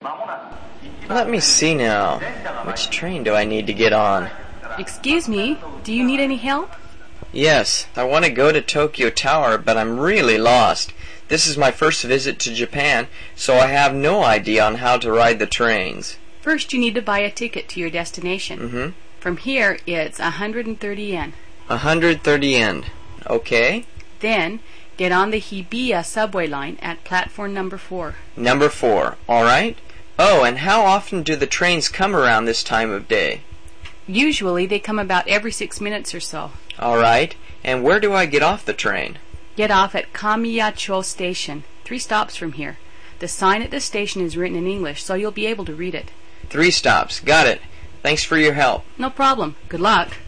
Let me see now. Which train do I need to get on? Excuse me, do you need any help? Yes, I want to go to Tokyo Tower, but I'm really lost. This is my first visit to Japan, so I have no idea on how to ride the trains. First, you need to buy a ticket to your destination. Mm-hmm. From here, it's 130 yen. 130 yen. Okay. Then, get on the Hibiya subway line at platform number 4. Number 4. All right. Oh, and how often do the trains come around this time of day? Usually, they come about every 6 minutes or so. All right. And where do I get off the train? Get off at Kamiyacho Station, 3 stops from here. The sign at the station is written in English, so you'll be able to read it. 3 stops. Got it. Thanks for your help. No problem. Good luck.